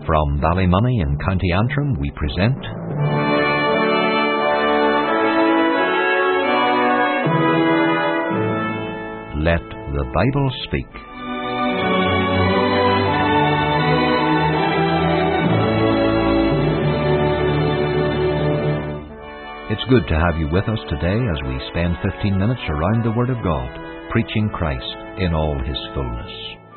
From Ballymoney in County Antrim, we present Let the Bible Speak. It's good to have you with us today as we spend 15 minutes around the Word of God, preaching Christ in all His fullness.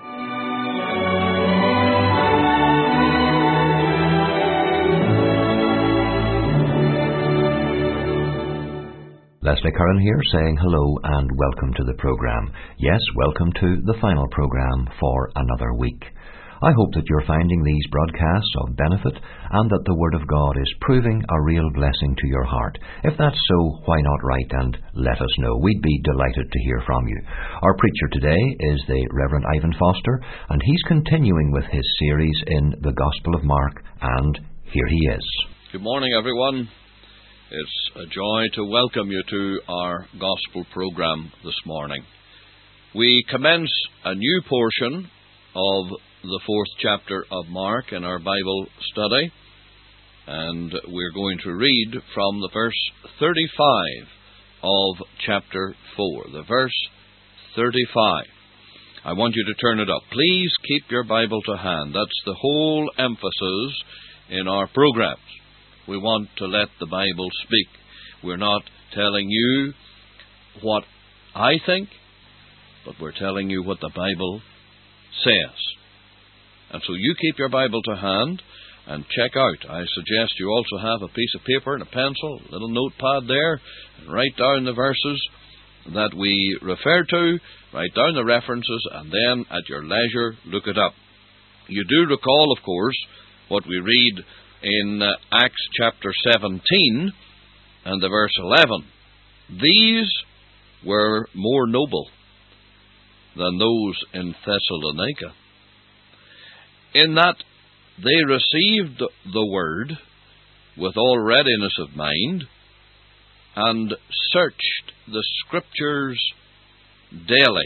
Leslie Curran here, saying hello and welcome to the programme. Yes, welcome to the final programme for another week. I hope that you're finding these broadcasts of benefit and that the Word of God is proving a real blessing to your heart. If that's so, why not write and let us know? We'd be delighted to hear from you. Our preacher today is the Reverend Ivan Foster, and he's continuing with his series in the Gospel of Mark, and here he is. Good morning, everyone. It's a joy to welcome you to our Gospel program this morning. We commence a new portion of the 4th chapter of Mark in our Bible study, and we're going to read from the verse 35 of chapter 4. The verse 35. I want you to turn it up. Please keep your Bible to hand. That's the whole emphasis in our programs. We want to let the Bible speak. We're not telling you what I think, but we're telling you what the Bible says. And so you keep your Bible to hand and check out. I suggest you also have a piece of paper and a pencil, a little notepad there, and write down the verses that we refer to, write down the references, and then at your leisure look it up. You do recall, of course, what we read in Acts chapter 17 and the verse 11. These were more noble than those in Thessalonica, in that they received the word with all readiness of mind and searched the Scriptures daily,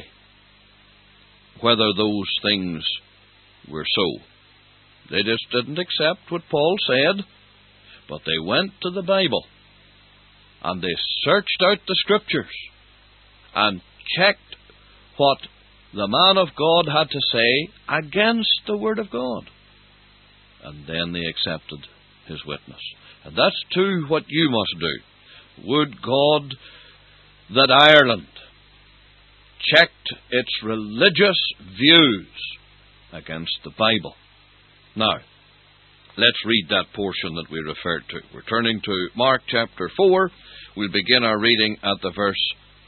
whether those things were so. They just didn't accept what Paul said, but they went to the Bible and they searched out the Scriptures and checked what the man of God had to say against the Word of God. And then they accepted his witness. And that's too what you must do. Would God that Ireland checked its religious views against the Bible. Now, let's read that portion that we referred to. We're turning to Mark chapter 4. We'll begin our reading at the verse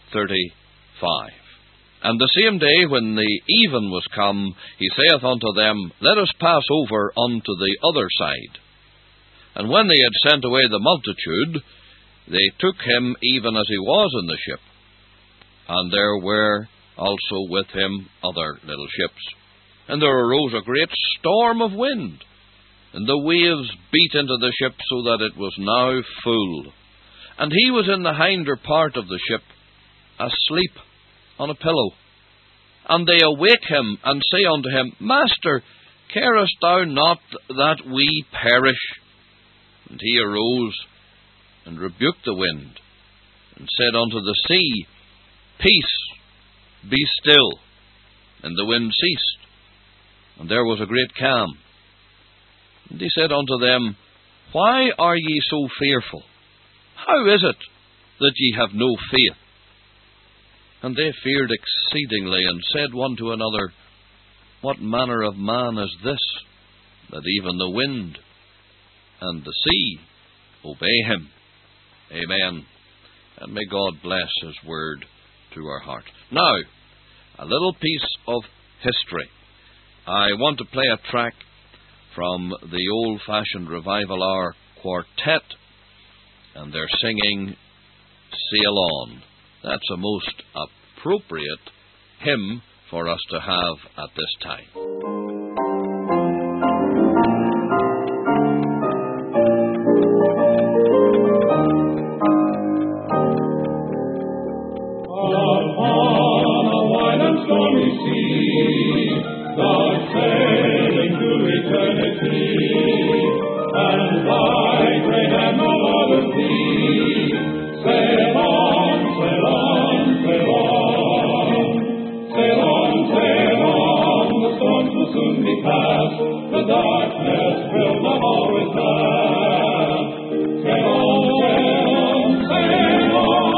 35. And the same day when the even was come, he saith unto them, Let us pass over unto the other side. And when they had sent away the multitude, they took him even as he was in the ship. And there were also with him other little ships. And there arose a great storm of wind, and the waves beat into the ship so that it was now full. And he was in the hinder part of the ship, asleep on a pillow. And they awake him, and say unto him, Master, carest thou not that we perish? And he arose, and rebuked the wind, and said unto the sea, Peace, be still. And the wind ceased, and there was a great calm. And he said unto them, Why are ye so fearful? How is it that ye have no faith? And they feared exceedingly, and said one to another, What manner of man is this, that even the wind and the sea obey him? Amen. And may God bless His word to our heart. Now, a little piece of history. I want to play a track from the old-fashioned Revival Hour Quartet, and they're singing Sail On. That's a most appropriate hymn for us to have at this time. Upon a wide and stormy sea, thou sailing to eternity. sea, and thy great and no other sea. Sail on, sail on, sail on. Sail on, sail on, the storms will soon be past, the darkness will not always last. Sail on, sail on,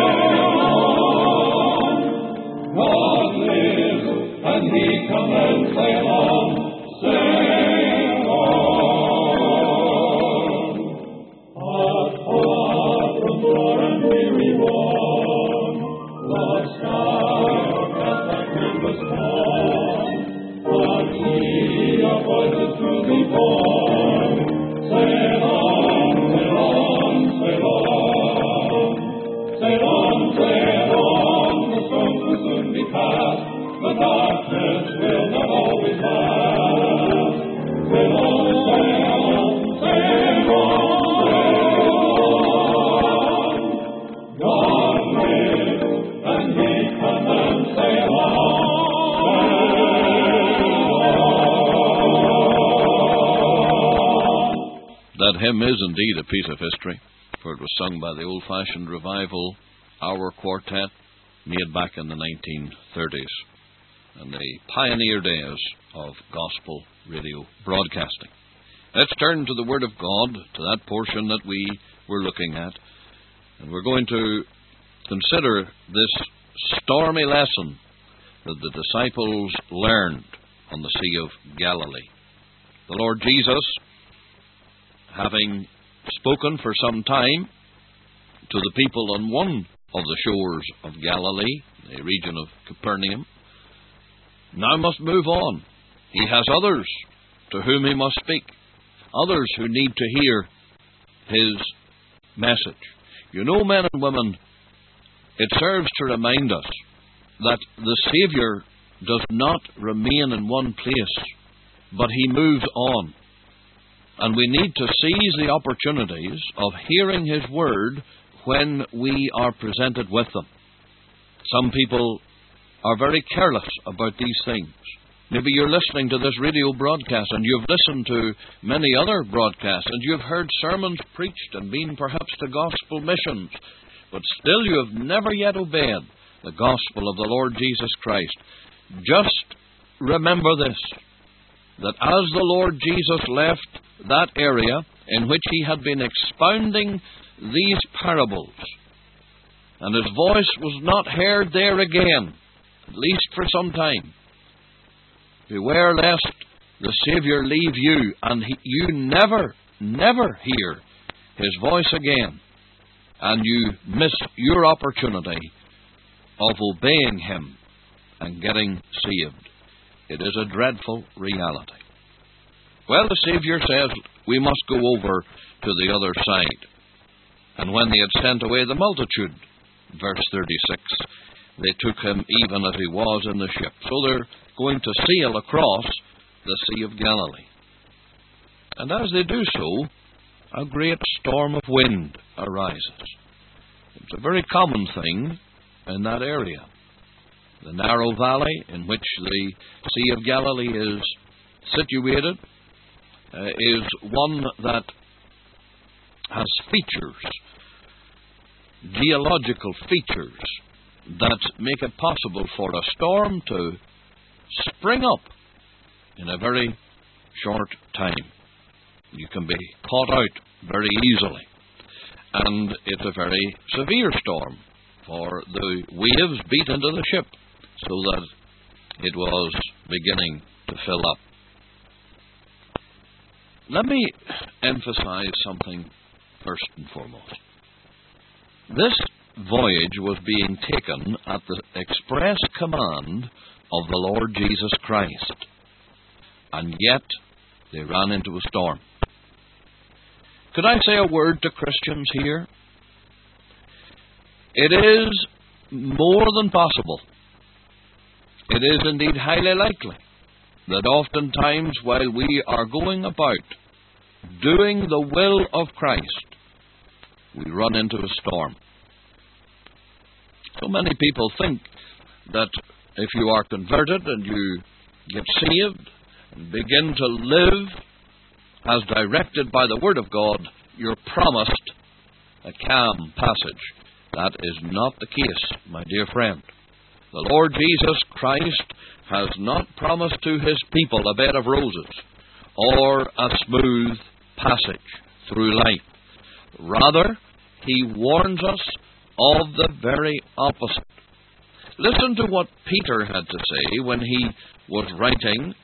sail on. God lives, and He commands, sail on, sail on. Apart from sore and weary one, the sky cast thy canvas torn, but He a voices to thee born. Sail on, sail on, sail on. Sail on, sail on, the storms will soon be past, the darkness will not always last. Sail on, sail on, sail on. God lives, and He commands, sail on, That hymn is indeed a piece of history, for it was sung by the old-fashioned revival Hour Quartet, made back in the 1930s, and the pioneer days of gospel radio broadcasting. Let's turn to the Word of God, to that portion that we were looking at, and we're going to consider this stormy lesson that the disciples learned on the Sea of Galilee. The Lord Jesus, having spoken for some time to the people on one of the shores of Galilee, the region of Capernaum, now must move on. He has others to whom He must speak, others who need to hear His message. You know, men and women, it serves to remind us that the Saviour does not remain in one place, but He moves on. And we need to seize the opportunities of hearing His Word when we are presented with them. Some people are very careless about these things. Maybe you're listening to this radio broadcast and you've listened to many other broadcasts and you've heard sermons preached and been perhaps to gospel missions, but still you have never yet obeyed the gospel of the Lord Jesus Christ. Just remember this, that as the Lord Jesus left that area in which He had been expounding these parables, and His voice was not heard there again, at least for some time, beware lest the Saviour leave you and you never hear His voice again, and you miss your opportunity of obeying Him and getting saved. It is a dreadful reality. Well, the Saviour says we must go over to the other side. And when they had sent away the multitude, verse 36, they took Him even as He was in the ship. So they're going to sail across the Sea of Galilee. And as they do so, a great storm of wind arises. It's a very common thing in that area. The narrow valley in which the Sea of Galilee is situated is one that has features, geological features, that make it possible for a storm to spring up in a very short time. You can be caught out very easily. And it's a very severe storm, for the waves beat into the ship so that it was beginning to fill up. Let me emphasize something first and foremost. This voyage was being taken at the express command of the Lord Jesus Christ, and yet they ran into a storm. Could I say a word to Christians here? It is more than possible, it is indeed highly likely, that oftentimes while we are going about doing the will of Christ, we run into a storm. So many people think that if you are converted and you get saved and begin to live as directed by the Word of God, you're promised a calm passage. That is not the case, my dear friend. The Lord Jesus Christ has not promised to His people a bed of roses or a smooth passage through life. Rather, He warns us of the very opposite. Listen to what Peter had to say when he was writing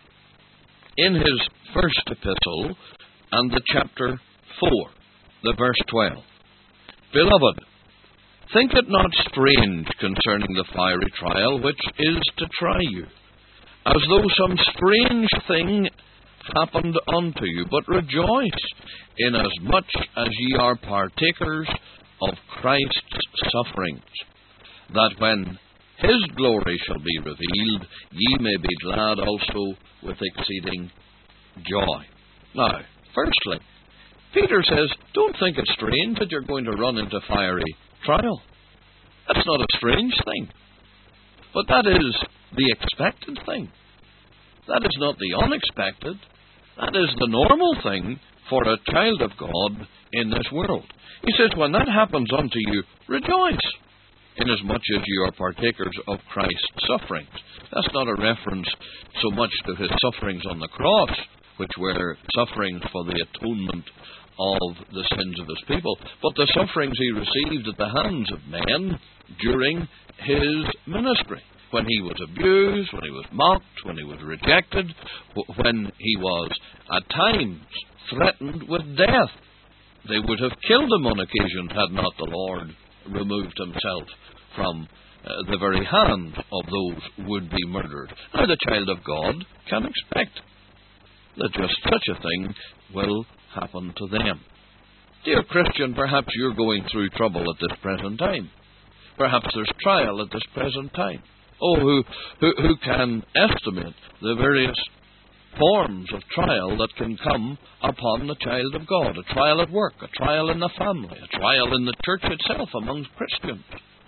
in his first epistle and the chapter 4, the verse 12. Beloved, think it not strange concerning the fiery trial which is to try you, as though some strange thing happened unto you, but rejoice inasmuch as ye are partakers of Christ's sufferings, that when His glory shall be revealed, ye may be glad also with exceeding joy. Now, firstly, Peter says, don't think it strange that you're going to run into fiery trial. That's not a strange thing. But that is the expected thing. That is not the unexpected. That is the normal thing for a child of God in this world. He says, when that happens unto you, rejoice, inasmuch as you are partakers of Christ's sufferings. That's not a reference so much to His sufferings on the cross, which were sufferings for the atonement of the sins of His people, but the sufferings He received at the hands of men during His ministry. When He was abused, when He was mocked, when He was rejected, when He was at times threatened with death. They would have killed Him on occasion had not the Lord removed Himself from the very hand of those would-be murdered. Now the child of God can expect that just such a thing will happen to them. Dear Christian, perhaps you're going through trouble at this present time. Perhaps there's trial at this present time. Oh, who can estimate the various forms of trial that can come upon the child of God? A trial at work, a trial in the family, a trial in the church itself amongst Christians,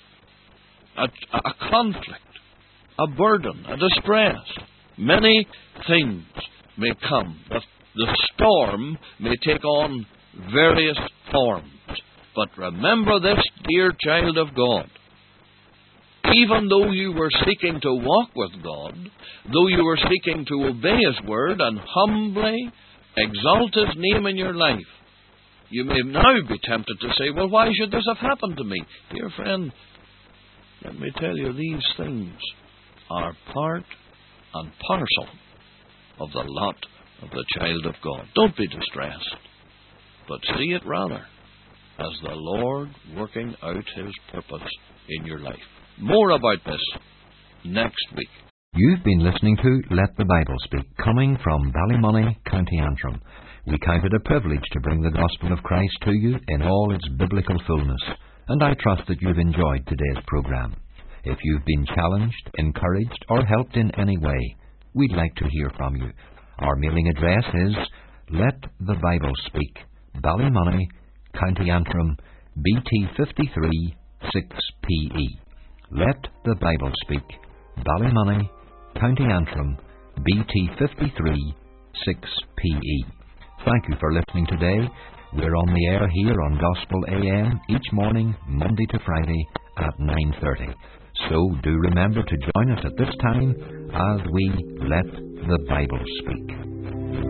a conflict, a burden, a distress. Many things may come. The storm may take on various forms. But remember this, dear child of God. Even though you were seeking to walk with God, though you were seeking to obey His word and humbly exalt His name in your life, you may now be tempted to say, well, why should this have happened to me? Dear friend, let me tell you, these things are part and parcel of the lot of the child of God. Don't be distressed, but see it rather as the Lord working out His purpose in your life. More about this next week. You've been listening to Let the Bible Speak, coming from Ballymoney, County Antrim. We count it a privilege to bring the gospel of Christ to you in all its biblical fullness, and I trust that you've enjoyed today's program. If you've been challenged, encouraged, or helped in any way, we'd like to hear from you. Our mailing address is Let the Bible Speak, Ballymoney, County Antrim, BT 53 6PE. Let the Bible Speak, Ballymoney, County Antrim, BT 53 6PE. Thank you for listening today. We're on the air here on Gospel AM each morning, Monday to Friday at 9:30. So do remember to join us at this time as we let the Bible speak.